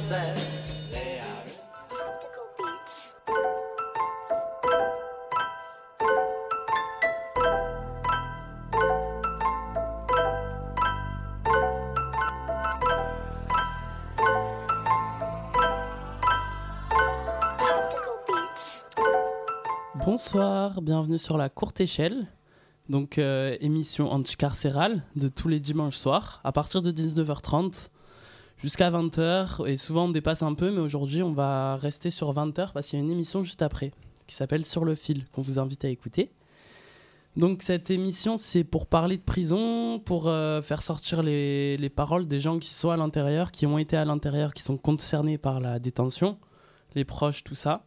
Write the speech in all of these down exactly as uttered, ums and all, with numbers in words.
said they are practical beats. Practical beats. Bonsoir, bienvenue sur la courte échelle, donc euh, émission anticarcérale de tous les dimanches soirs à partir de dix-neuf heures trente jusqu'à vingt heures, et souvent on dépasse un peu, mais aujourd'hui on va rester sur vingt heures parce qu'il y a une émission juste après qui s'appelle Sur le fil, qu'on vous invite à écouter. Donc cette émission, c'est pour parler de prison, pour euh, faire sortir les, les paroles des gens qui sont à l'intérieur, qui ont été à l'intérieur, qui sont concernés par la détention, les proches, tout ça.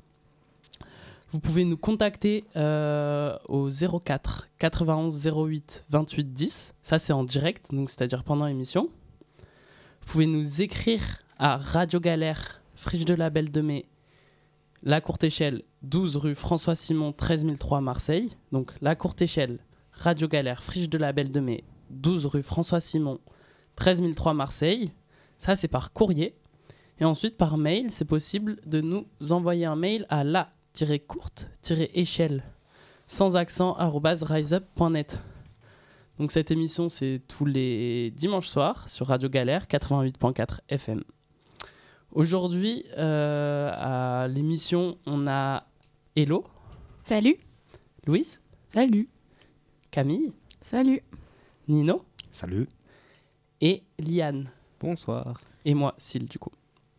Vous pouvez nous contacter euh, au zéro quatre quatre-vingt-onze zéro huit vingt-huit dix. Ça, c'est en direct, donc c'est-à-dire pendant l'émission. Vous pouvez nous écrire à Radio Galère, Friche de la Belle de Mai, La Courte Échelle, douze rue François Simon, treize mille trois, Marseille. Donc, La Courte Échelle, Radio Galère, Friche de la Belle de Mai, douze rue François Simon, treize mille trois, Marseille. Ça, c'est par courrier. Et ensuite, par mail, c'est possible de nous envoyer un mail à la courte échelle sans accent arobase riseup point net. Donc cette émission, c'est tous les dimanches soirs sur Radio Galère quatre-vingt-huit virgule quatre F M. Aujourd'hui, euh, à l'émission, on a Hello. Salut. Louise. Salut. Camille. Salut. Nino. Salut. Et Liane. Bonsoir. Et moi, Syl, du coup.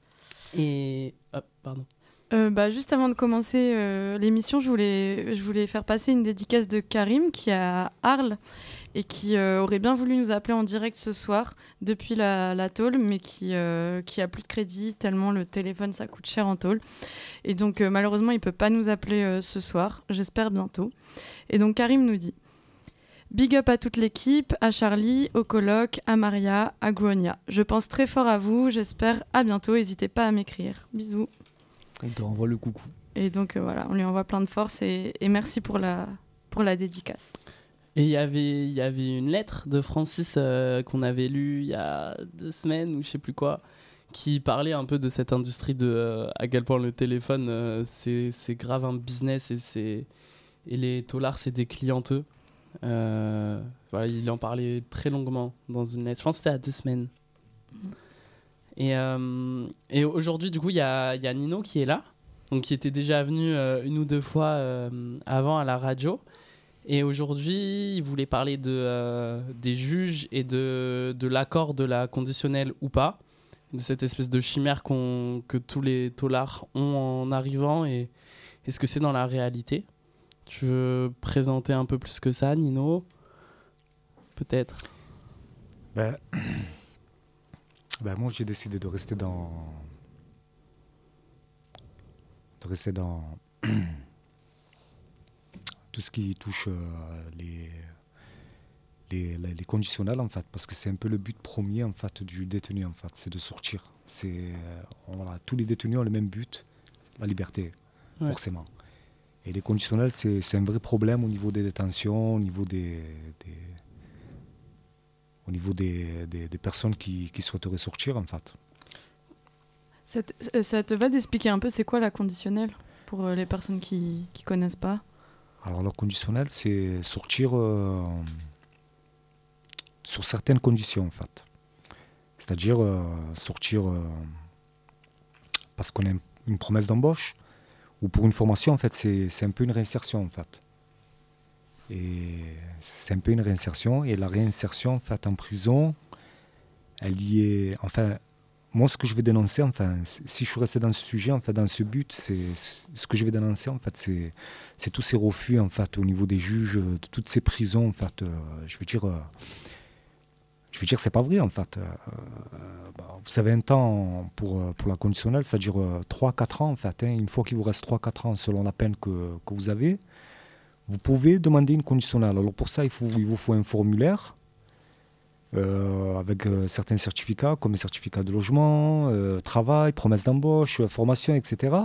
Et... Oh, pardon. Euh, bah, juste avant de commencer euh, l'émission, je voulais, je voulais faire passer une dédicace de Karim qui est à Arles et qui euh, aurait bien voulu nous appeler en direct ce soir depuis la, la tôle, mais qui, euh, qui a plus de crédit tellement le téléphone ça coûte cher en tôle. Et donc euh, malheureusement il peut pas nous appeler euh, ce soir, j'espère bientôt. Et donc Karim nous dit: Big up à toute l'équipe, à Charlie, au coloc, à Maria, à Gronia. Je pense très fort à vous, j'espère à bientôt, n'hésitez pas à m'écrire. Bisous. On te renvoie le coucou. Et donc euh, voilà, on lui envoie plein de force et, et merci pour la, pour la dédicace. Et il y avait, il y avait une lettre de Francis euh, qu'on avait lue il y a deux semaines ou je sais plus quoi, qui parlait un peu de cette industrie de euh, à quel point le téléphone euh, c'est, c'est grave un business et, c'est, et les taulards c'est des clienteux. Euh, voilà, il en parlait très longuement dans une lettre. Je pense que c'était à deux semaines. Mmh. Et, euh, et aujourd'hui, du coup, il y a, y a Nino qui est là, donc qui était déjà venu euh, une ou deux fois euh, avant à la radio. Et aujourd'hui, il voulait parler de, euh, des juges et de, de l'accord de la conditionnelle ou pas, de cette espèce de chimère qu'on, que tous les taulards ont en arrivant, et est-ce que c'est dans la réalité ? Tu veux présenter un peu plus que ça, Nino ? Peut-être. Ben... Ben moi, j'ai décidé de rester dans... de rester dans... tout ce qui touche euh, les... Les, les, les conditionnels, en fait, parce que c'est un peu le but premier, en fait, du détenu, en fait, c'est de sortir. C'est, euh, voilà, tous les détenus ont le même but, la liberté, ouais. Forcément. Et les conditionnels, c'est, c'est un vrai problème au niveau des détentions, au niveau des... des au niveau des, des, des personnes qui, qui souhaiteraient sortir, en fait. Ça te, ça te va d'expliquer un peu c'est quoi la conditionnelle pour euh, les personnes qui ne connaissent pas ? Alors, la conditionnelle, c'est sortir euh, sur certaines conditions, en fait. C'est-à-dire euh, sortir euh, parce qu'on a une promesse d'embauche ou pour une formation, en fait, c'est, c'est un peu une réinsertion, en fait. Et c'est un peu une réinsertion. Et la réinsertion, en fait, en prison, elle y est... Enfin, moi, ce que je vais dénoncer, enfin, si je suis resté dans ce sujet, en fait, dans ce but, c'est ce que je vais dénoncer, en fait, c'est, c'est tous ces refus, en fait, au niveau des juges, de toutes ces prisons, en fait. Euh, je veux dire, euh, je veux dire, c'est pas vrai, en fait. Euh, bah, vous savez, un temps pour, pour la conditionnelle, c'est-à-dire euh, trois à quatre ans, en fait. Hein, une fois qu'il vous reste trois à quatre ans, selon la peine que, que vous avez, vous pouvez demander une conditionnelle. Alors pour ça, il, faut, il vous faut un formulaire euh, avec euh, certains certificats, comme les certificats de logement, euh, travail, promesse d'embauche, formation, et cetera.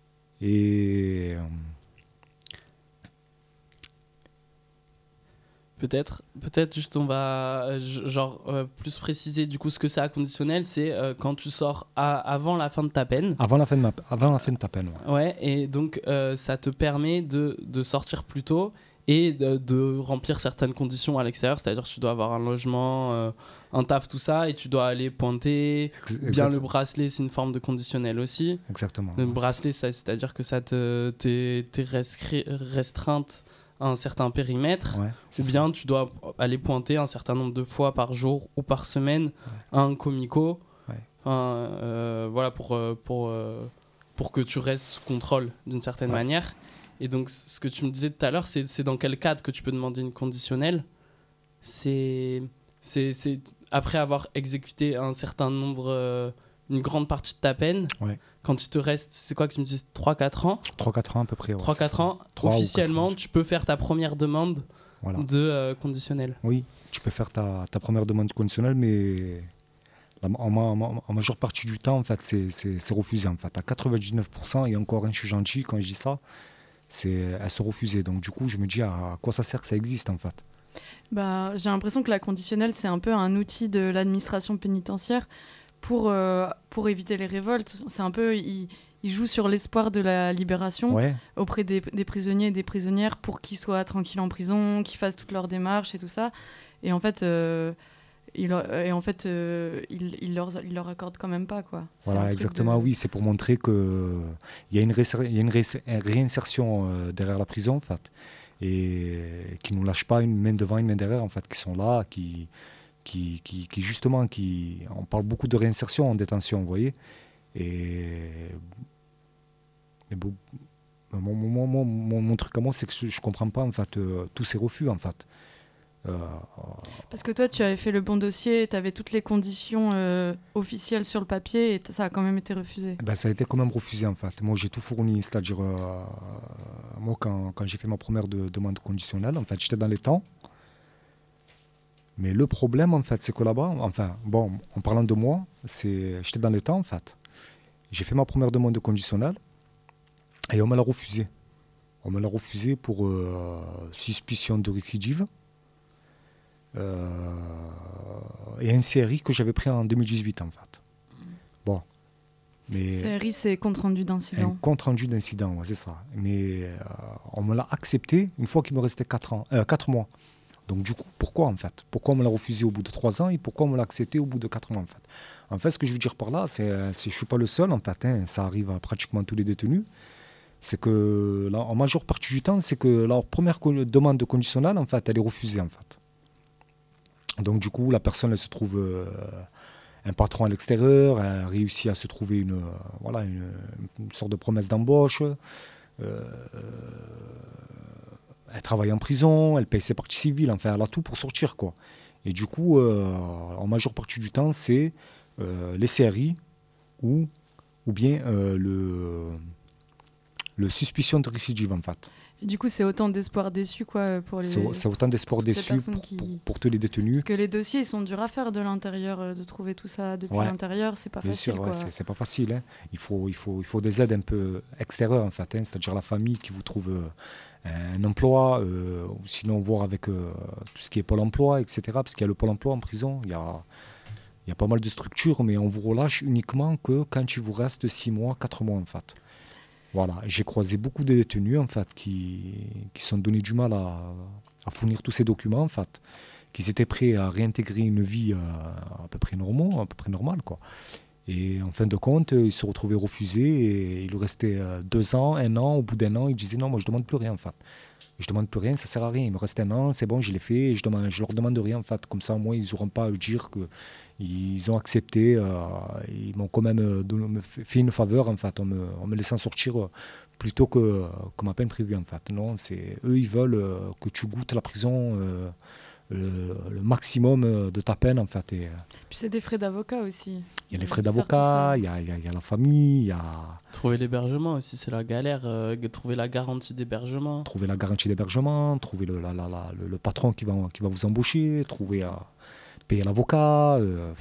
Et... Peut-être, peut-être juste on va euh, j- genre euh, plus préciser du coup ce que c'est un conditionnel, c'est euh, quand tu sors à- avant la fin de ta peine. Avant la fin de, ma, avant la fin de ta peine. Ouais. Ouais, et donc euh, ça te permet de, de sortir plus tôt et de, de remplir certaines conditions à l'extérieur, c'est-à-dire que tu dois avoir un logement, euh, un taf, tout ça, et tu dois aller pointer. Ex- Bien exact- le bracelet, c'est une forme de conditionnel aussi. Exactement. Le bracelet, ça, c'est-à-dire que ça te t'es, t'es rescri- restreinte à un certain périmètre. Ouais, c'est Ou ça. bien tu dois aller pointer un certain nombre de fois par jour ou par semaine à un comico. Ouais. Enfin, euh, voilà, pour, euh, pour, euh, pour que tu restes sous contrôle d'une certaine Ouais. manière. Et donc, c- ce que tu me disais tout à l'heure, c'est, c'est dans quel cadre que tu peux demander une conditionnelle. C'est, c'est, c'est après avoir exécuté un certain nombre, euh, une grande partie de ta peine. Ouais. Quand il te reste, c'est quoi que tu me dis, trois quatre ans trois quatre ans à peu près. ouais, trois c'est quatre ça. ans, Trois ou quatre officiellement, ans. tu peux faire ta première demande Voilà. de euh, conditionnel. Oui, tu peux faire ta, ta première demande conditionnelle, mais la- en, ma- en ma- en majeure partie du temps, en fait, c'est, c'est, c'est refusé. En fait. À quatre-vingt-dix-neuf pour cent, et encore un, je suis gentil quand je dis ça, c'est, elles sont refusées. Donc du coup, je me dis à quoi ça sert que ça existe, en fait. Bah, j'ai l'impression que la conditionnelle, c'est un peu un outil de l'administration pénitentiaire pour, euh, pour éviter les révoltes. C'est un peu, il, il joue sur l'espoir de la libération Ouais, auprès des, des prisonniers et des prisonnières pour qu'ils soient tranquilles en prison, qu'ils fassent toutes leurs démarches et tout ça. Et en fait, euh, il, leur- et en fait euh, il, il, leur, il leur accorde quand même pas, quoi. C'est un voilà, truc exactement. de- Oui, c'est pour montrer qu'il y a une, réinser- il y a une réinser- une réinsertion euh, derrière la prison, en fait, et qui ne nous lâche pas une main devant, une main derrière, en fait, qui sont là, qui, qui, qui, qui justement, qui, on parle beaucoup de réinsertion en détention, vous voyez, et, et bon, mon, mon, mon, mon, mon truc à moi, c'est que je, je comprends pas, en fait, euh, tous ces refus, en fait. Euh, Parce que toi, tu avais fait le bon dossier, tu avais toutes les conditions euh, officielles sur le papier et t- ça a quand même été refusé. Ben, ça a été quand même refusé en fait. Moi j'ai tout fourni, c'est-à-dire euh, moi quand, quand j'ai fait ma première de- demande conditionnelle, en fait j'étais dans les temps. Mais le problème en fait c'est que là-bas, enfin bon, en parlant de moi, c'est j'étais dans les temps en fait. J'ai fait ma première demande de conditionnelle et on me l'a refusé. On me l'a refusé pour euh, suspicion de récidive. Euh, et un C R I que j'avais pris en deux mille dix-huit en fait. Bon. Mais C R I, c'est compte rendu un d'incident. compte rendu d'incident, ouais, c'est ça. Mais euh, on me l'a accepté une fois qu'il me restait quatre ans, euh, quatre mois. Donc du coup, pourquoi en fait Pourquoi on me l'a refusé au bout de trois ans et pourquoi on me l'a accepté au bout de quatre mois en fait En fait, ce que je veux dire par là, c'est que je ne suis pas le seul en fait, hein, ça arrive à pratiquement tous les détenus. C'est que, là, en majeure partie du temps, c'est que leur première co- demande de conditionnelle, en fait, elle est refusée en fait. Donc du coup, la personne, elle se trouve euh, un patron à l'extérieur, elle réussit à se trouver une, euh, voilà, une, une sorte de promesse d'embauche. Euh, elle travaille en prison, elle paye ses parties civiles, enfin, elle a tout pour sortir, quoi. Et du coup, euh, en majeure partie du temps, c'est euh, les C R I ou, ou bien euh, le, le suspicion de récidive, en fait. Et du coup, c'est autant d'espoir déçu, quoi, pour les... C'est c'est autant d'espoir toutes les déçu personnes pour, qui- pour, pour tous les détenus. Parce que les dossiers, ils sont durs à faire de l'intérieur, euh, de trouver tout ça depuis Ouais. l'intérieur, c'est pas Bien facile, sûr, ouais, quoi. c'est, c'est pas facile. Hein. Il, faut, il, faut, il faut des aides un peu extérieures, en fait. Hein, c'est-à-dire la famille qui vous trouve euh, un emploi, euh, ou sinon voir avec euh, tout ce qui est Pôle emploi, et cetera. Parce qu'il y a le Pôle emploi en prison, il y a, il y a pas mal de structures, mais on vous relâche uniquement que quand il vous reste six mois, quatre mois, en fait. Voilà, et j'ai croisé beaucoup de détenus en fait qui, qui se sont donné du mal à, à fournir tous ces documents en fait, qui étaient prêts à réintégrer une vie euh, à peu près normale, à peu près normale quoi. Et en fin de compte, ils se retrouvaient refusés et il leur restait euh, deux ans, un an. Au bout d'un an, ils disaient non, moi je demande plus rien en fait. Je demande plus rien, ça sert à rien. Il me reste un an, c'est bon, je l'ai fait. Et je demande, je leur demande rien en fait. Comme ça, moi, ils n'auront pas à dire que ils ont accepté. Euh, ils m'ont quand même euh, donné- me fait fait une faveur en fait, en me, en me laissant sortir euh, plutôt que, euh, que ma peine prévue en fait. Non, c'est eux, ils veulent euh, que tu goûtes la prison. Euh, le, le maximum euh, de ta peine en fait. Et, euh, Puis c'est des frais d'avocat aussi. il y a les Ouais, frais faire tout d'avocat, ça. il y a, il y a- il y a la famille, il y a Trouver l'hébergement aussi, c'est la galère. euh, trouver la garantie d'hébergement. trouver la garantie d'hébergement, trouver le, la- la- la- le, le patron qui va, qui va vous embaucher, trouver à payer l'avocat. euh,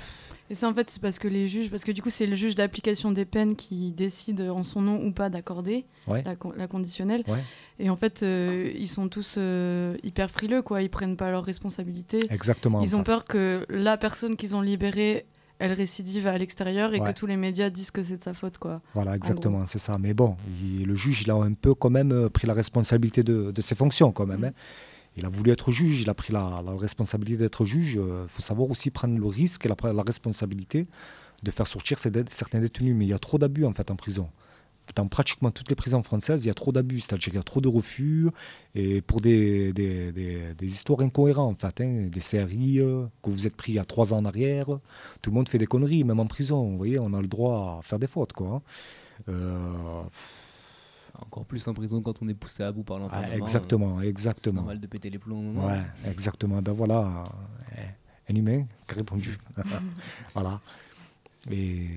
Et ça, en fait, c'est parce que les juges, parce que du coup, c'est le juge d'application des peines qui décide en son nom ou pas d'accorder Ouais. la, con- la conditionnelle. Ouais. Et en fait, euh, ils sont tous euh, hyper frileux, quoi. Ils prennent pas leurs responsabilités. Exactement. Ils ont enfin. peur que la personne qu'ils ont libérée, elle récidive à l'extérieur et Ouais. que tous les médias disent que c'est de sa faute, quoi. Voilà, exactement, c'est ça. Mais bon, il- le juge, il a un peu quand même euh, pris la responsabilité de, de ses fonctions, quand même. Mm. hein. Il a voulu être juge, il a pris la, la responsabilité d'être juge. Il faut savoir aussi prendre le risque et la, la responsabilité de faire sortir ces dé- certains détenus. Mais il y a trop d'abus, en fait, en prison. Dans pratiquement toutes les prisons françaises, il y a trop d'abus, c'est-à-dire qu'il y a trop de refus, et pour des, des, des- des histoires incohérentes, en fait, hein, des séries euh, que vous êtes pris il y a trois ans en arrière. Tout le monde fait des conneries, même en prison. Vous voyez, on a le droit à faire des fautes, quoi. hein. Euh, Encore plus en prison quand on est poussé à bout par l'enfermement. ah, exactement, euh, C'est exactement. normal de péter les plombs au moment. Ouais, exactement. Ben voilà, euh, un humain qui a répondu. Voilà. Et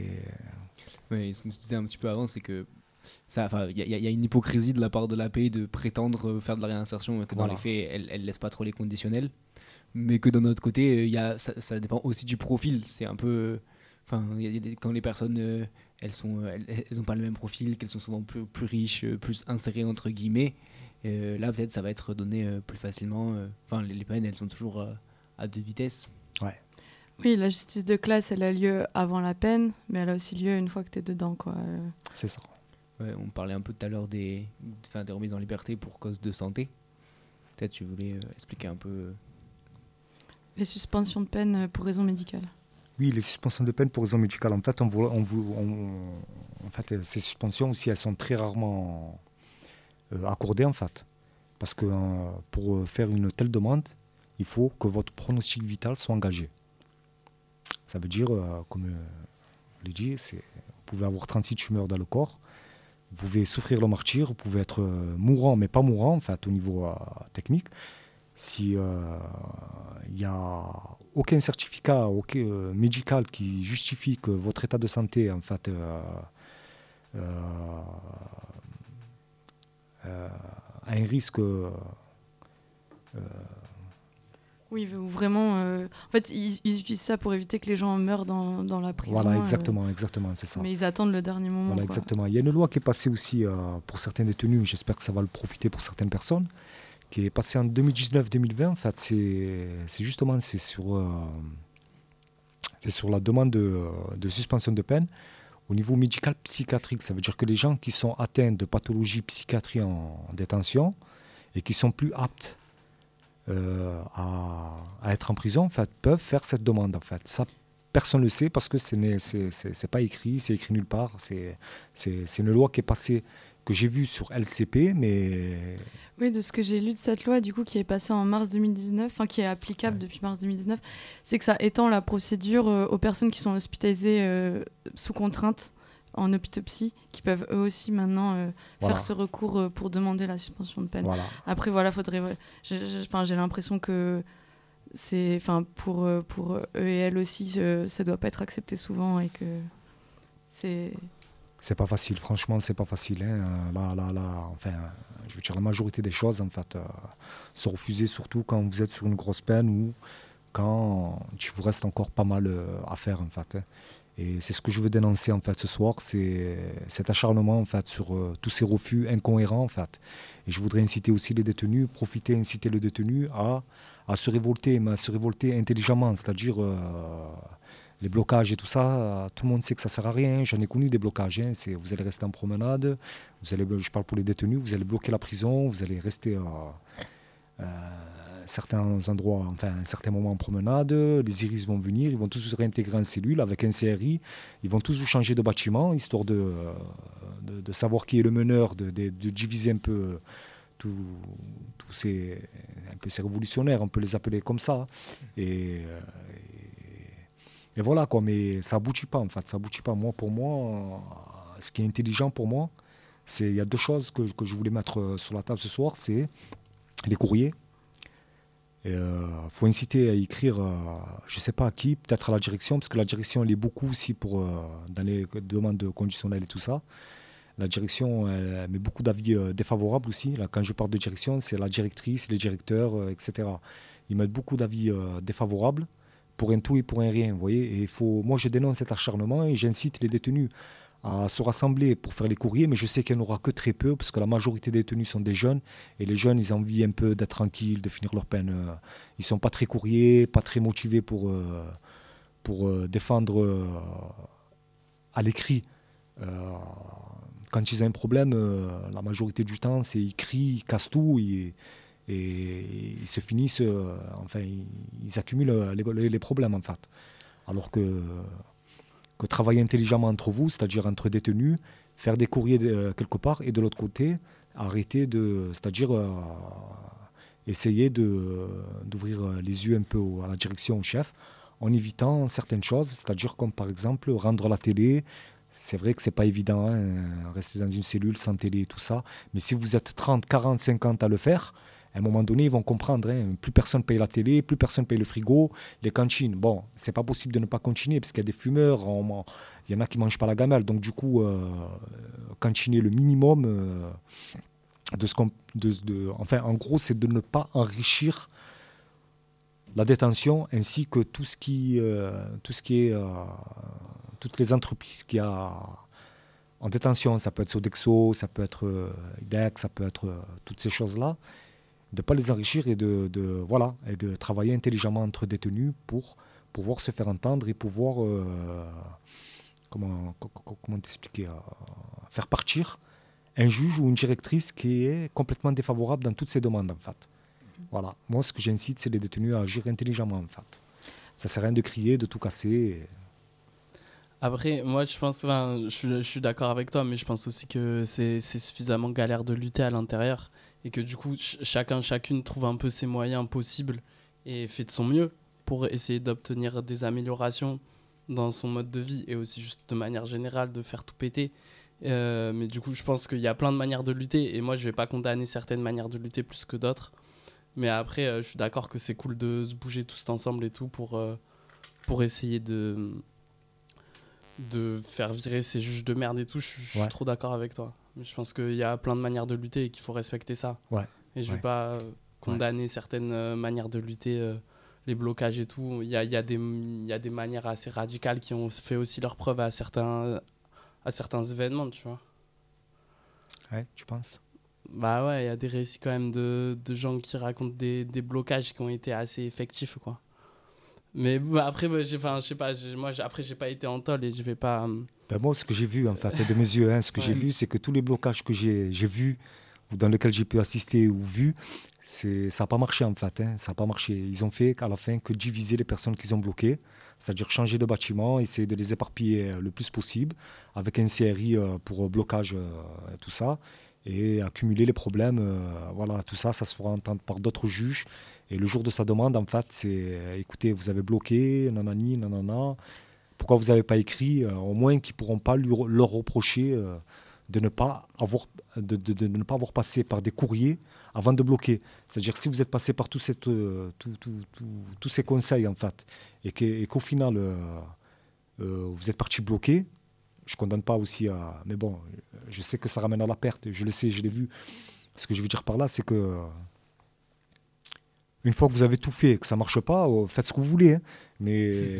Ouais, ce que je disais un petit peu avant, c'est que ça, enfin, il y, a- il y a une hypocrisie de la part de l'A P I de prétendre euh, faire de la réinsertion et que dans Voilà. les faits, elle, elle laisse pas trop les conditionnels. Mais que d'un autre côté, euh, il y a, ça, ça dépend aussi du profil. C'est un peu, euh, enfin, il y a des- quand les personnes, euh, elles sont, euh, elles, elles ont pas le même profil, qu'elles sont souvent plus, plus riches, euh, plus insérées entre guillemets. euh, là, peut-être, ça va être donné euh, plus facilement. euh, Enfin, les, les peines, elles sont toujours euh, à deux vitesses. Oui, la justice de classe, elle a lieu avant la peine, mais elle a aussi lieu une fois que tu es dedans, quoi. Euh, c'est ça. Ouais, on parlait un peu tout à l'heure des, enfin, des remises en liberté pour cause de santé. Peut-être tu voulais euh, expliquer un peu. euh, Les suspensions de peine euh, pour raison médicale. Oui, les suspensions de peine pour raison médicale. En fait, on, voit- on, voit- on- en fait, euh, ces suspensions aussi, elles sont très rarement euh, accordées, en fait. Parce que euh, pour euh, faire une telle demande, il faut que votre pronostic vital soit engagé. Ça veut dire, euh, comme euh, je l'ai dit, c'est, vous pouvez avoir trente-six tumeurs dans le corps, vous pouvez souffrir le martyre, vous pouvez être euh, mourant, mais pas mourant, en fait, au niveau euh, technique. Si il n'y a aucun certificat aucun, euh, médical qui justifie que votre état de santé, en fait, euh, euh, euh, a un risque... euh, Oui, ou vraiment. euh, En fait, ils, ils utilisent ça pour éviter que les gens meurent dans, dans la prison. voilà, euh, exactement, exactement, c'est ça. Mais ils attendent le dernier moment. Voilà, quoi. exactement. Il y a une loi qui est passée aussi euh, pour certains détenus, j'espère que ça va le profiter pour certaines personnes, qui est passée en deux mille dix-neuf deux mille vingt. En fait, c'est, c'est justement c'est sur, euh, c'est sur la demande de, de suspension de peine au niveau médical psychiatrique. Ça veut dire que les gens qui sont atteints de pathologies psychiatriques en détention et qui sont plus aptes euh, à, à être en prison, en fait, peuvent faire cette demande. En fait. Ça, personne ne le sait parce que ce n'est c'est, c'est, c'est pas écrit, c'est écrit nulle part. C'est, c'est, c'est une loi qui est passée, que j'ai vue sur L C P, mais... Oui, de ce que j'ai lu de cette loi, du coup, qui est passée en mars deux mille dix-neuf, enfin qui est applicable Ouais. depuis mars deux mille dix-neuf, c'est que ça étend la procédure euh, aux personnes qui sont hospitalisées euh, sous contrainte en hôpitopsie, qui peuvent eux aussi maintenant euh, Voilà. faire ce recours euh, pour demander la suspension de peine. Voilà. Après, voilà, faudrait. ouais, j'ai, j'ai, 'fin, j'ai l'impression que c'est, 'fin, pour euh, pour eux et elles aussi, euh, ça doit pas être accepté souvent et que c'est. C'est pas facile, franchement, c'est pas facile. Hein. Là, là, là, enfin, je veux dire, la majorité des choses, en fait, euh, se refuser, surtout quand vous êtes sur une grosse peine ou quand il vous reste encore pas mal euh, à faire, en fait. hein. Et c'est ce que je veux dénoncer, en fait, ce soir, c'est cet acharnement, en fait, sur euh, tous ces refus incohérents, en fait. Et je voudrais inciter aussi les détenus, profiter, inciter les détenus à, à se révolter, mais à se révolter intelligemment, c'est-à-dire... euh, les blocages et tout ça, euh, tout le monde sait que ça sert à rien. J'en ai connu des blocages. Hein. C'est, vous allez rester en promenade, vous allez, je parle pour les détenus, vous allez bloquer la prison, vous allez rester à euh, certains endroits, enfin à un certain moment en promenade. Les iris vont venir, ils vont tous se réintégrer en cellule avec un C R I. Ils vont tous vous changer de bâtiment, histoire de, euh, de, de savoir qui est le meneur, de, de, de diviser un peu tous ces, un peu ces révolutionnaires, on peut les appeler comme ça. Et, euh, Et voilà quoi, mais ça aboutit pas en fait, ça aboutit pas. Moi, pour moi, euh, ce qui est intelligent pour moi, c'est il y a deux choses que, que je voulais mettre euh, sur la table ce soir, c'est les courriers. Il euh, faut inciter à écrire, euh, je sais pas à qui, peut-être à la direction, parce que la direction elle est beaucoup aussi pour euh, dans les demandes conditionnelles et tout ça. La direction elle, elle met beaucoup d'avis euh, défavorables aussi. Là, quand je parle de direction, c'est la directrice, les directeurs, euh, et cetera. Ils mettent beaucoup d'avis euh, défavorables. pour un tout et pour un rien. Vous voyez, et il faut, moi, je dénonce cet acharnement et j'incite les détenus à se rassembler pour faire les courriers, mais je sais qu'il n'y en aura que très peu, parce que la majorité des détenus sont des jeunes, et les jeunes, ils ont envie un peu d'être tranquilles, de finir leur peine. Euh, Ils ne sont pas très courriers, pas très motivés pour, euh, pour euh, défendre euh, à l'écrit. Euh, quand ils ont un problème, euh, la majorité du temps, c'est ils crient, ils cassent tout, ils, et ils se finissent, euh, enfin, ils, ils accumulent les, les problèmes, en fait. Alors que... que travailler intelligemment entre vous, c'est-à-dire entre détenus, faire des courriers de, quelque part, et de l'autre côté, arrêter de, c'est-à-dire euh, essayer de, d'ouvrir les yeux un peu au, à la direction, au chef, en évitant certaines choses, c'est-à-dire comme par exemple rendre la télé. C'est vrai que c'est pas évident, hein, rester dans une cellule sans télé et tout ça, mais si vous êtes trente, quarante, cinquante à le faire, à un moment donné, ils vont comprendre. Hein. Plus personne paye la télé, plus personne paye le frigo, les cantines. Bon, c'est pas possible de ne pas continuer parce qu'il y a des fumeurs, on, il y en a qui mangent pas la gamelle. Donc du coup, euh, cantiner le minimum euh, de ce qu'on, de, de, enfin, en gros, c'est de ne pas enrichir la détention ainsi que tout ce qui, euh, tout ce qui est, euh, toutes les entreprises qu'il y a en détention. Ça peut être Sodexo, ça peut être euh, I D E C, ça peut être euh, toutes ces choses-là. De ne pas les enrichir et de, de, voilà, et de travailler intelligemment entre détenus pour pouvoir se faire entendre et pouvoir, euh, comment, comment t'expliquer, euh, faire partir un juge ou une directrice qui est complètement défavorable dans toutes ses demandes, en fait. Voilà. Moi, ce que j'incite, c'est les détenus à agir intelligemment, en fait. Ça ne sert à rien de crier, de tout casser. Et... Après, moi, je pense, enfin, je, suis- je suis d'accord avec toi, mais je pense aussi que c'est c'est suffisamment galère de lutter à l'intérieur et que du coup, ch- chacun, chacune trouve un peu ses moyens possibles et fait de son mieux pour essayer d'obtenir des améliorations dans son mode de vie et aussi juste de manière générale de faire tout péter. Euh, mais du coup, je pense qu'il y a plein de manières de lutter et moi, je vais pas condamner certaines manières de lutter plus que d'autres. Mais après, euh, je suis d'accord que c'est cool de se bouger tous ensemble et tout pour, euh, pour essayer de de faire virer ces juges de merde et tout. Je je suis Ouais. trop d'accord avec toi. Mais je pense qu'il y a plein de manières de lutter et qu'il faut respecter ça. Ouais. Et je Ouais. vais pas euh, condamner certaines euh, manières de lutter, euh, les blocages et tout. Il y a, il y a des, il y a des manières assez radicales qui ont fait aussi leur preuve à certains, à certains événements, tu vois. Ouais, tu penses? Bah ouais, il y a des récits quand même de, de gens qui racontent des, des blocages qui ont été assez effectifs, quoi. Mais bah, après, bah, j'ai, enfin, je sais pas, j'ai- moi, j'ai- après, j'ai pas été en tôle et je vais pas... euh, Ben moi, ce que j'ai vu, en fait, de mes yeux, hein, ce que Ouais. j'ai vu, c'est que tous les blocages que j'ai, j'ai vus, ou dans lesquels j'ai pu assister ou vu, c'est, ça n'a pas marché, en fait. Hein, ça n'a pas marché. Ils ont fait, à la fin, que diviser les personnes qu'ils ont bloquées, c'est-à-dire changer de bâtiment, essayer de les éparpiller euh, le plus possible, avec un C R I euh, pour euh, blocage, euh, et tout ça, et accumuler les problèmes. euh, voilà, tout ça, ça se fera entendre par d'autres juges. Et le jour de sa demande, en fait, c'est euh, écoutez, vous avez bloqué, nanani, nanana. Pourquoi vous n'avez pas écrit, euh, au moins qu'ils ne pourront pas lui, re- leur reprocher euh, de, ne pas avoir, de, de- de ne pas avoir passé par des courriers avant de bloquer. C'est-à-dire si vous êtes passé par tous cette, euh, tout- tout- tout- tous ces conseils, en fait, et, que- et qu'au final, euh, euh, vous êtes parti bloquer, je ne condamne pas aussi à... Mais bon, je sais que ça ramène à la perte, je le sais, je l'ai vu. Ce que je veux dire par là, c'est que... euh, une fois que vous avez tout fait et que ça ne marche pas, euh, faites ce que vous voulez. Hein. Mais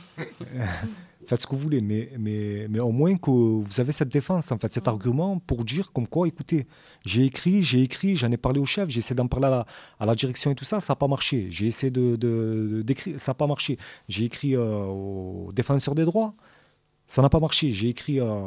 faites ce que vous voulez. Mais, mais, mais au moins que vous avez cette défense, en fait, cet argument pour dire comme quoi, écoutez, j'ai écrit, j'ai écrit, j'en ai parlé au chef, j'ai essayé d'en parler à la, à la direction et tout ça, ça n'a pas marché. J'ai essayé de, de, de- d'écrire, ça n'a pas marché. J'ai écrit euh, au défenseur des droits, ça n'a pas marché. J'ai écrit euh,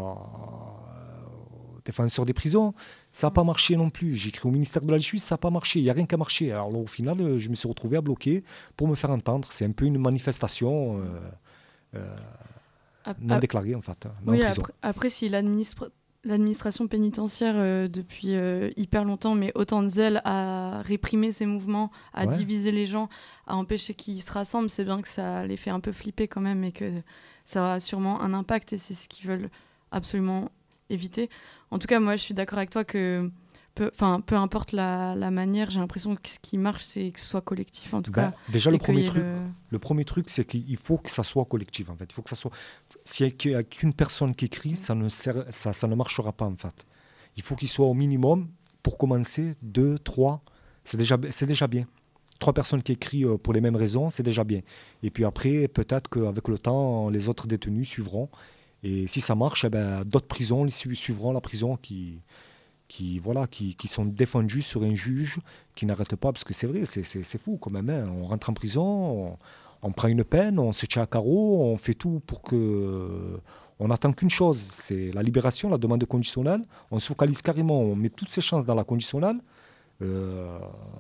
au défenseur des prisons, ça n'a pas marché non plus. J'ai écrit au ministère de la Justice, ça n'a pas marché. Il n'y a rien qui a marché. Alors là, au final, euh, je me suis retrouvé à bloquer pour me faire entendre. C'est un peu une manifestation euh, euh, Ap- non ap- déclarée, en fait, non Oui, en prison. après, après, si l'administra- l'administration pénitentiaire, euh, depuis euh, hyper longtemps, met autant de zèle à réprimer ces mouvements, à Ouais. diviser les gens, à empêcher qu'ils se rassemblent, c'est bien que ça les fait un peu flipper quand même et que ça a sûrement un impact et c'est ce qu'ils veulent absolument éviter. En tout cas, moi, je suis d'accord avec toi que peu, 'fin, peu importe la, la manière, j'ai l'impression que ce qui marche, c'est que ce soit collectif, en tout Ben, cas. déjà, et le qu'il y premier ait truc, le- le premier truc, c'est qu'il faut que ça soit collectif, en fait. Il faut que ça soit... S'il n'y a qu'une personne qui écrit, ça ne, sert... ça, ça ne marchera pas, en fait. Il faut qu'il soit au minimum, pour commencer, deux, trois. C'est déjà, c'est déjà bien. trois personnes qui écrivent euh, pour les mêmes raisons, c'est déjà bien. Et puis après, peut-être qu'avec le temps, les autres détenus suivront. Et si ça marche, eh ben, d'autres prisons les su- suivront la prison qui, qui, voilà, qui, qui sont défendues sur un juge qui n'arrête pas. Parce que c'est vrai, c'est, c'est, c'est fou quand même. Hein. On rentre en prison, on, on prend une peine, on se tient à carreau, on fait tout pour que... On n'attend qu'une chose, c'est la libération, la demande conditionnelle. On se focalise carrément, on met toutes ses chances dans la conditionnelle. Euh,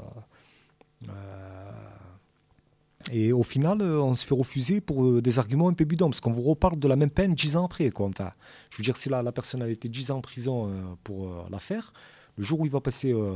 euh, et au final, euh, on se fait refuser pour euh, des arguments un peu bidons, parce qu'on vous reparle de la même peine dix ans après. Quoi. Enfin, je veux dire, si la, la personne a été dix ans en prison euh, pour euh, l'affaire, le jour où il va passer euh,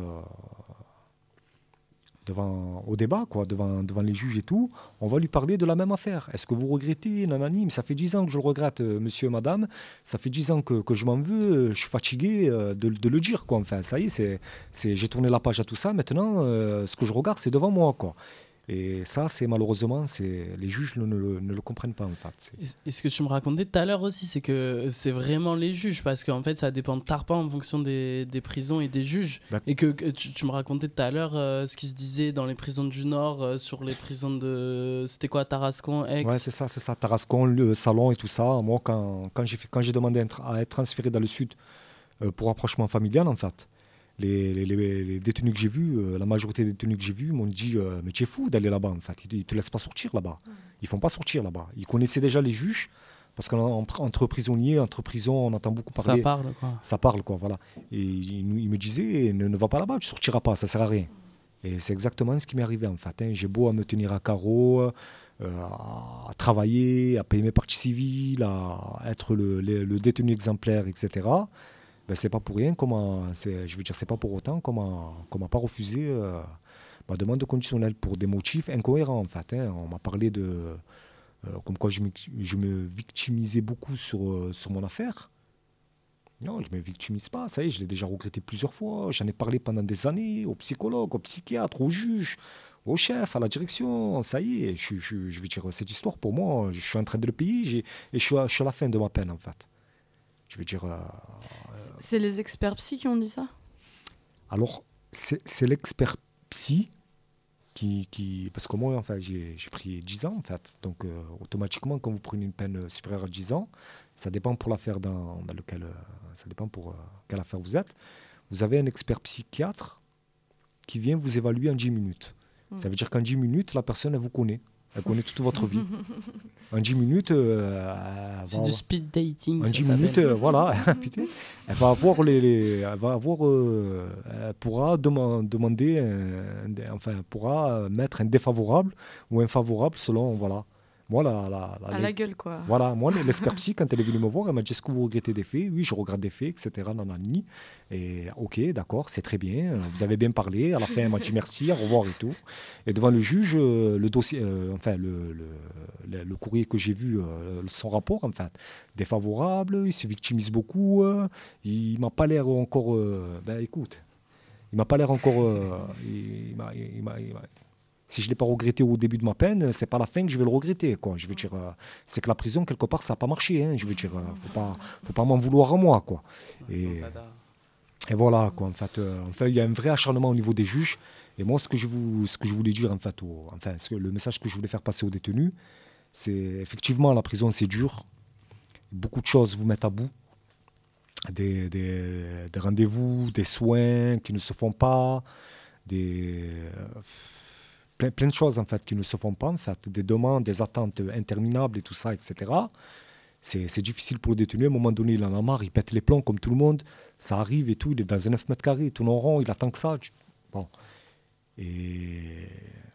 devant, au débat, quoi, devant, devant les juges et tout, on va lui parler de la même affaire. Est-ce que vous regrettez? Nanani, mais ça fait dix ans que je le regrette, euh, monsieur, madame. Ça fait dix ans que, que je m'en veux. euh, Je suis fatigué euh, de, de le dire. Quoi. Enfin, ça y est, c'est, c'est, j'ai tourné la page à tout ça. Maintenant, euh, ce que je regarde, c'est devant moi. Quoi. Et ça, c'est malheureusement, c'est, les juges ne, ne le- ne le comprennent pas, en fait. C'est- Et, et ce que tu me racontais tout à l'heure aussi, c'est que c'est vraiment les juges, parce qu'en fait, ça dépend de Tarpan en fonction des, des prisons et des juges. Bah- Et que, que tu, tu me racontais tout à l'heure euh, ce qui se disait dans les prisons du Nord, euh, sur les prisons de... C'était quoi, Tarascon, Aix? Ouais, c'est ça, c'est ça. Tarascon, le salon et tout ça. Moi, quand, quand, j'ai, fait, quand j'ai demandé à être, à être transféré dans le sud euh, pour rapprochement familial, en fait, les, les, les- les détenus que j'ai vus, euh, la majorité des détenus que j'ai vus m'ont dit euh, mais tu es fou d'aller là-bas, en fait. Ils ne te laissent pas sortir là-bas. Ils ne font pas sortir là-bas. Ils connaissaient déjà les juges, parce qu'entre prisonniers, entre prisons, on entend beaucoup Ça parler. parle, quoi. Ça parle, quoi, voilà. Et il, nous- il me disait ne, ne va pas là-bas, tu ne sortiras pas, ça ne sert à rien. Et c'est exactement ce qui m'est arrivé, en fait. hein. J'ai beau à me tenir à carreau, euh, à, à travailler, à payer mes parties civiles, à être le, le- le détenu exemplaire, et cetera. Ben, c'est pas pour rien, comment, c'est, je veux dire, c'est pas pour autant qu'on m'a, qu'on m'a pas refusé euh, ma demande conditionnelle pour des motifs incohérents, en fait. hein. On m'a parlé de... euh, comme quoi je me, je me victimisais beaucoup sur, euh, sur mon affaire. Non, je ne me victimise pas, ça y est, je l'ai déjà regretté plusieurs fois. J'en ai parlé pendant des années au psychologue, au psychiatre, au juge, au chef, à la direction. Ça y est, je, je, je veux dire, cette histoire, pour moi, je suis en train de le payer j'ai- et je suis, à, je suis à la fin de ma peine, en fait. Je veux dire... euh, C'est les experts psy qui ont dit ça? alors, c'est, c'est l'expert psy qui, qui... Parce que moi, enfin, j'ai, j'ai pris dix ans, en fait. Donc, euh, automatiquement, quand vous prenez une peine supérieure à dix ans, ça dépend pour l'affaire dans, dans laquelle... euh, ça dépend pour euh, quelle affaire vous êtes. Vous avez un expert psychiatre qui vient vous évaluer en dix minutes. Mm. Ça veut dire qu'en dix minutes, la personne, elle vous connaît. Elle connaît toute votre vie. En dix minutes... euh, elle C'est va- du speed dating, en ça dix s'appelle. minutes, euh, voilà, putain, elle va avoir les, les- elle va avoir, euh, elle pourra deman- demander, un- un- enfin, elle pourra mettre un défavorable ou un favorable selon, voilà. Moi, la, la, la- À la gueule, quoi. voilà, moi, l'expert psy, quand elle est venue me voir, elle m'a dit est-ce que vous regrettez des faits? Oui, je regrette des faits, et cetera. Nanani. Et ok, d'accord, c'est très bien. Vous avez bien parlé. À la fin, elle m'a dit merci, au revoir et tout. Et devant le juge, euh, le dossier, euh, enfin, le, le, le- le courrier que j'ai vu, euh, son rapport, en fait, défavorable, il se victimise beaucoup. euh, il m'a pas l'air encore. euh, ben écoute, il m'a pas l'air encore. euh, il, il m'a- il m'a- il m'a- si je ne l'ai pas regretté au début de ma peine, c'est pas la fin que je vais le regretter. Quoi. Je veux dire, euh, c'est que la prison, quelque part, ça n'a pas marché. Hein. Je veux dire, euh, faut pas, faut pas m'en vouloir à moi. Quoi. Et, et voilà, quoi. En fait, euh, en fait, il y a un vrai acharnement au niveau des juges. Et moi, ce que je, vous, ce que je voulais dire, en fait, au- enfin, ce que- le message que je voulais faire passer aux détenus, c'est effectivement, la prison, c'est dur. Beaucoup de choses vous mettent à bout. Des, des, des rendez-vous, des soins qui ne se font pas, des... euh, plein, plein de choses en fait qui ne se font pas, en fait, des demandes, des attentes interminables et tout ça, et cetera. C'est, c'est difficile pour le détenu. À un moment donné, il en a marre, il pète les plombs comme tout le monde. Ça arrive et tout, il est dans un neuf mètres carrés, tout en rond, il attend que ça. Tu- Bon. Et...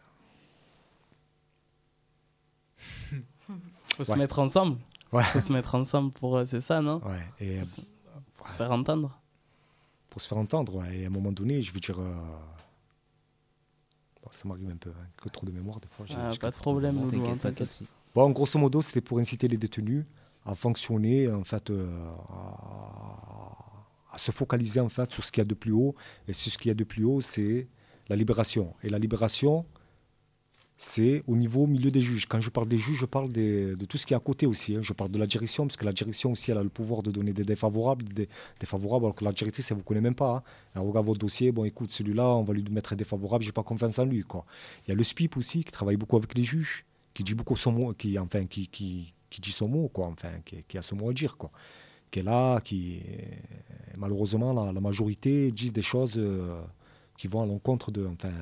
Faut se Ouais. mettre ensemble. Ouais. Faut se mettre ensemble pour... euh, c'est ça, non? Ouais. Et Faut se- Pour se faire entendre. pour se faire entendre, ouais. Et à un moment donné, je veux dire... euh, bon, ça m'arrive un peu, hein, que trop de mémoire des fois. j'ai- Ah, j'ai pas de trop de problème, mémoire. Loulou, hein, T'inquiète, pas de t'inquiète. souci. Bon, grosso modo, c'était pour inciter les détenus à fonctionner, en fait, euh, à, à se focaliser en fait sur ce qu'il y a de plus haut. Et ce qu'il y a de plus haut, c'est la libération. Et la libération, c'est au niveau milieu des juges. Quand je parle des juges, je parle des- de tout ce qui est à côté aussi. hein. Je parle de la direction, parce que la direction aussi, elle a le pouvoir de donner des défavorables, des défavorables, alors que la directrice, elle ne vous connaît même pas. hein. Elle regarde votre dossier, bon écoute, celui-là, on va lui mettre un défavorable, j'ai pas confiance en lui. Quoi. Il y a le S P I P aussi, qui travaille beaucoup avec les juges, qui dit beaucoup son mot, qui, enfin, qui, qui, qui dit son mot, quoi, enfin, qui, qui a son mot à dire. Quoi. Qui est là, qui, malheureusement, la, la majorité disent des choses euh, qui vont à l'encontre de... Enfin,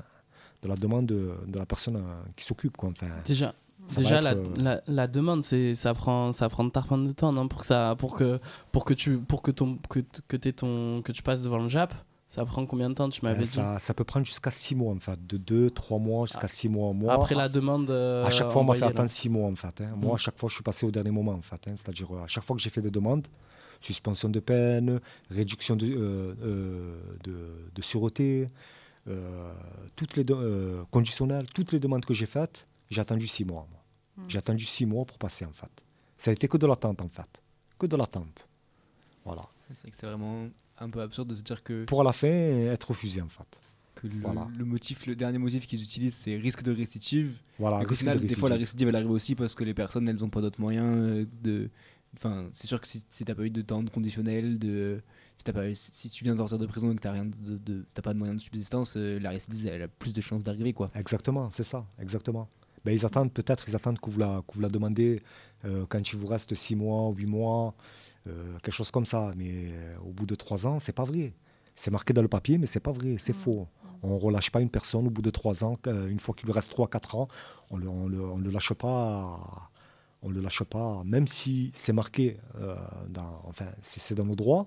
de la demande de, de la personne euh, qui s'occupe. Quoi. Enfin, Déjà, ça déjà va la, être, euh, la, la demande, c'est, ça prend, ça prend de ta de temps, non, pour que ça, pour que, pour que tu, pour que ton, que, que t'aies ton, que tu passes devant le J A P. Ça prend combien de temps, tu m'avais ben, dit? ça, ça peut prendre jusqu'à six mois, en fait. De deux, trois mois jusqu'à six mois. Moi, Après la demande. euh, à chaque fois, on m'a fait envoyée, là. attendre six mois, en fait. hein. Moi, Mm. à chaque fois, je suis passé au dernier moment, en fait. hein. C'est-à-dire, euh, à chaque fois que j'ai fait des demandes, suspension de peine, réduction de, euh, euh, de, de sûreté, euh, toutes les de- euh, conditionnelles, toutes les demandes que j'ai faites, j'ai attendu six mois. moi. Mm. J'ai attendu six mois pour passer, en fait. Ça a été que de l'attente, en fait. Que de l'attente. Voilà. C'est vrai que c'est vraiment un peu absurde de se dire que, Pour à la fin, être refusé, en fait. que le, Voilà. le motif, le dernier motif qu'ils utilisent, c'est risque de récidive. Voilà, Et qu'au risque final, de des fois, la récidive. récidive, elle arrive aussi parce que les personnes, elles n'ont pas d'autres moyens euh, de. Enfin, c'est sûr que si, si t'as pas eu de temps conditionnel, de, si, t'as pas, eu- si tu viens de sortir de prison et que t'as rien de, de- t'as pas de moyens de subsistance, euh, la récidive, elle a plus de chances d'arriver, quoi. Exactement, c'est ça, exactement. Ben, ils attendent, peut-être, ils attendent que vous la, que vous la demandez euh, quand il vous reste six mois, huit mois, euh, quelque chose comme ça. Mais euh, au bout de trois ans, c'est pas vrai. C'est marqué dans le papier, mais c'est pas vrai, c'est Mm. faux. On relâche pas une personne au bout de trois ans. euh, Une fois qu'il lui reste trois, quatre ans, on le, on le, on le lâche pas. On le lâche pas, même si c'est marqué, euh, dans, enfin, c'est c'est dans nos droits.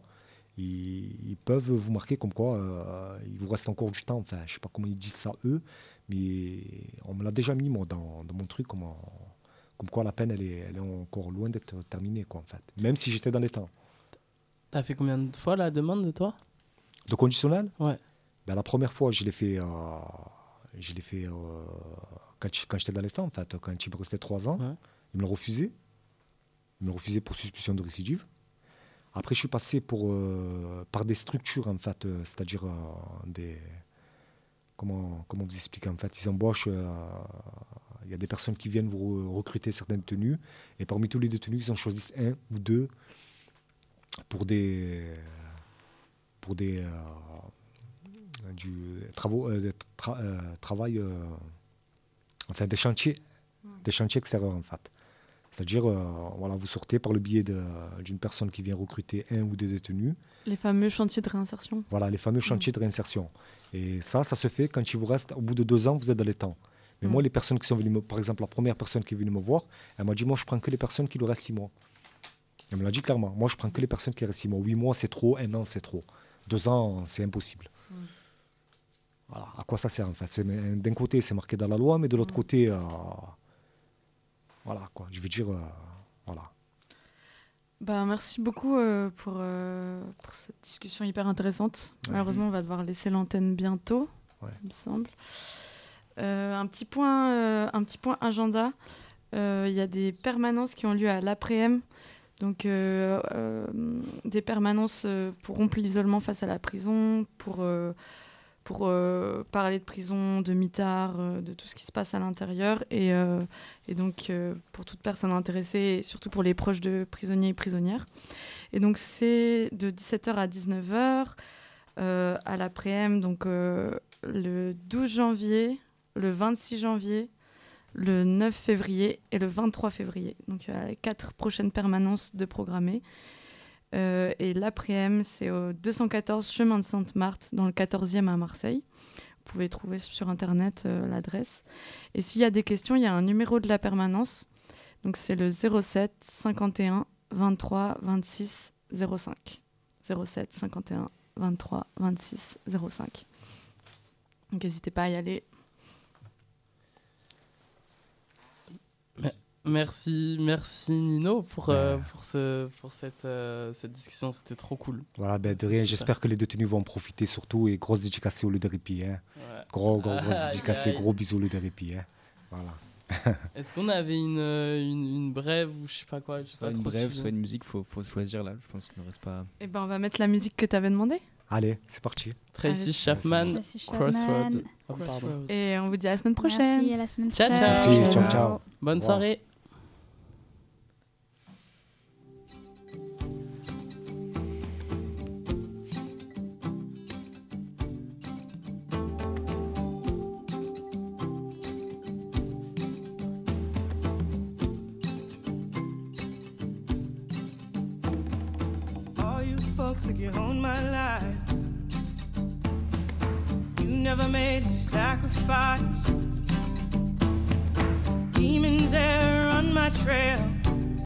Ils, ils peuvent vous marquer comme quoi euh, il vous reste encore du temps. Enfin, je sais pas comment ils disent ça eux, mais on me l'a déjà mis moi dans, dans mon truc, comme, en- comme quoi la peine elle est, elle est encore loin d'être terminée, quoi, en fait. Même si j'étais dans les temps. T'as fait combien de fois la demande de toi? De conditionnel. Ouais. Ben, la première fois, je l'ai fait, euh, je l'ai fait euh, quand, j'- quand j'étais dans les temps, en fait, quand il me restait trois ans. Ouais. Ils me l'ont refusé. Ils me l'ont refusé pour suspicion de récidive. Après, je suis passé pour, euh, par des structures, en fait, euh, c'est-à-dire euh, des... Comment, comment vous expliquer? En fait, ils embauchent... euh, il y a des personnes qui viennent vous re- recruter certains détenus. Et parmi tous les détenus, ils en choisissent un ou deux pour des... Pour des... euh, du travaux, euh, des tra- euh, travail... euh, enfin, des chantiers. Des chantiers extérieurs, en fait. C'est-à-dire, euh, voilà, vous sortez par le biais de- d'une personne qui vient recruter un ou deux détenus. Les fameux chantiers de réinsertion. Voilà, les fameux chantiers de réinsertion. Et ça, ça se fait quand il vous reste, au bout de deux ans, vous êtes dans les temps. Mais Mm. moi, les personnes qui sont venues, me, par exemple, la première personne qui est venue me voir, elle m'a dit, moi, je prends que les personnes qui lui restent six mois. Elle me l'a dit clairement. Moi, je prends que les personnes qui restent six mois. Huit mois, c'est trop. Un an, c'est trop. Deux ans, c'est impossible. Mm. Voilà. À quoi ça sert, en fait? C'est- mais, d'un côté, c'est marqué dans la loi, mais de l'autre Mm. côté, euh, voilà, quoi. Je veux dire, euh, voilà. Bah, merci beaucoup euh, pour, euh, pour cette discussion hyper intéressante. Ouais. Malheureusement, on va devoir laisser l'antenne bientôt, Ouais. il me semble. Euh, un, petit point, euh, un petit point agenda. Euh, Il y a des permanences qui ont lieu à l'après-m. Donc, euh, euh, des permanences euh, pour rompre l'isolement face à la prison, pour, euh, pour euh, parler de prison, de mitard, euh, de tout ce qui se passe à l'intérieur. Et, euh, et donc, euh, pour toute personne intéressée, et surtout pour les proches de prisonniers et prisonnières. Et donc, c'est de dix-sept heures à dix-neuf heures euh, à l'après-m, donc euh, le douze janvier, le vingt-six janvier, le neuf février et le vingt-trois février. Donc, il y a les quatre prochaines permanences de programmées. Euh, et l'après-m, c'est au deux cent quatorze chemin de Sainte-Marthe, dans le quatorzième à Marseille. Vous pouvez trouver sur Internet euh, l'adresse. Et s'il y a des questions, il y a un numéro de la permanence. Donc, c'est le zéro sept cinquante et un vingt-trois vingt-six zéro cinq. zéro sept cinquante et un vingt-trois vingt-six zéro cinq. Donc, n'hésitez pas à y aller. Merci, merci Nino pour, euh, Ouais. pour, ce, pour cette, euh, cette discussion, c'était trop cool. Voilà, ben, de C'est rien. super. J'espère que les détenus vont en profiter surtout. Et grosse dédicace au lieu de répit. Hein. Ouais. Gros, gros, grosse Aïe, dédicace et aïe. gros bisous au lieu de répit. Hein. Voilà. Est-ce qu'on avait une, euh, une, une brève ou je sais pas quoi, je sais Soit pas une trop brève, suivi. soit une musique, faut, faut choisir là. Je pense qu'il ne reste pas. Eh ben, on va mettre la musique que tu avais demandé. Allez, c'est parti. Tracy Allez. Chapman, Tracy Chapman. Crossroad. Oh, pardon. Et on vous dit à la semaine prochaine. Merci, à la semaine Ciao, prochaine. ciao. Merci, ciao, ciao. Bonne Wow. soirée. All you folks like you own my life. You never made any sacrifice. Demons there on my trail.